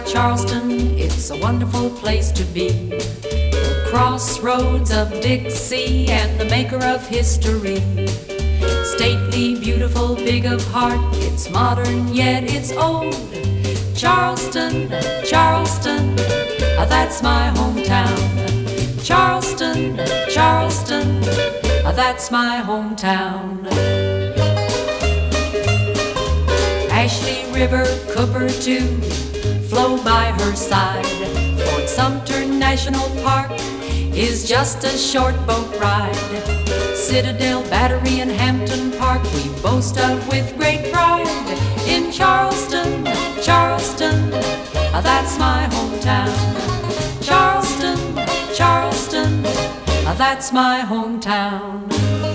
Charleston, it's a wonderful place to be. The crossroads of Dixie and the maker of history. Stately, beautiful, big of heart, it's modern yet it's old. Charleston, Charleston, that's my hometown. Charleston, Charleston, that's my hometown. Ashley River, Cooper too, flow by her side. Fort Sumter National Park is just a short boat ride. Citadel, Battery, and Hampton Park we boast of with great pride. In Charleston, Charleston, that's my hometown. Charleston, Charleston, that's my hometown.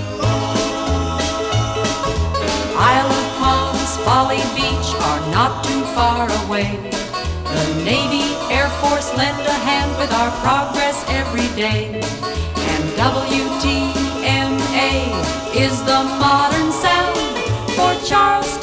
Isle of Palms, Folly Beach are not too far away. The Navy, Air Force lend a hand with our progress every day. And WTMA is the modern sound for Charleston.